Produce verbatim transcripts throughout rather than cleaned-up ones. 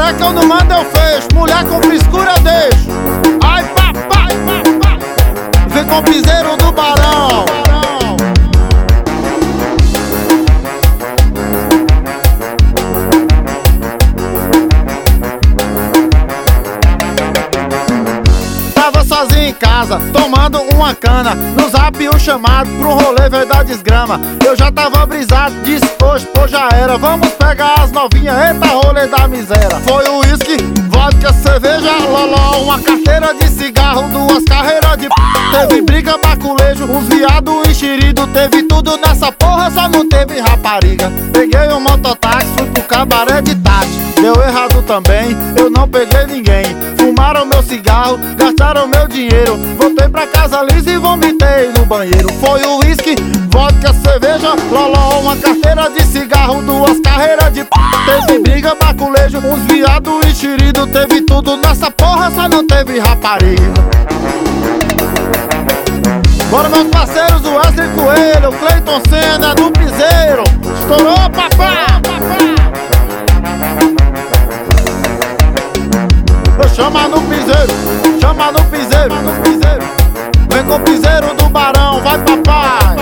é que eu não mando, eu fecho. Mulher com frescura eu deixo. Ai papai, papai, vem com o piseiro do Barão. Tava sozinho em casa, tomando uma cana. No zap um chamado pro rolê veio da desgrama. Eu já tava brisado, disse hoje, pô já era. Vamos pegar as novinhas, eita rolê da miséria. Foi o uísque, vodka, cerveja, loló, uma carteira de cigarro, duas carreiras de p... Teve briga, baculejo, uns viado enxerido. Teve tudo nessa porra, só não teve rapariga. Peguei um mototáxi, fui pro cabaré de Tati. Deu errado também, eu não peguei ninguém. Fumaram meu cigarro, gastaram meu dinheiro. Voltei pra casa lisa e vomitei no banheiro. Foi o uísque, vodka, cerveja, loló, uma carteira de cigarro, duas carreiras de p... Teve briga, baculejo, uns viado enxerido. Teve tudo nessa porra, só não teve rapariga. Bora meus parceiros, o Wesley Coelho, o Cleiton Senna do piseiro. Estourou, papá! Chama no piseiro, chama no piseiro, no piseiro. Vem com o piseiro do Barão, vai papai.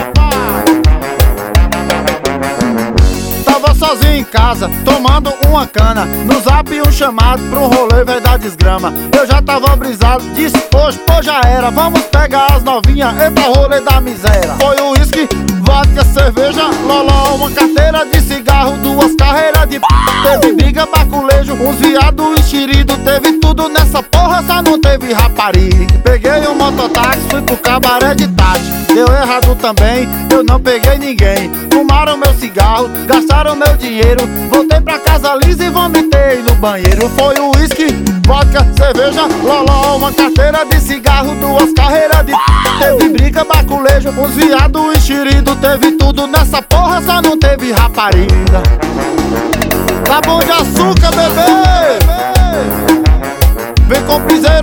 Tava sozinho em casa, tomando uma cana. No zap um chamado pro rolê veio da desgrama. Eu já tava brisado, disse hoje, pô já era. Vamos pegar as novinhas, eita rolê da miséria. Foi o uísque, vodka, cerveja, loló, uma carteira de cigarro, duas carreiras de p... Teve briga, baculejo, uns viado enxerido. Teve tudo nessa porra, só não teve rapariga. Peguei um mototáxi, fui pro cabaré de Tati. Deu errado também, eu não peguei ninguém. Fumaram meu cigarro, gastaram meu dinheiro. Voltei pra casa lisa e vomitei no banheiro. Foi o uísque, vodka, cerveja, loló, uma carteira de cigarro, duas carreiras de p... Teve briga, baculejo, uns viado enxerido. Teve tudo nessa porra, só não teve rapariga. Tá bom de açúcar, bebê? Vem com piseiro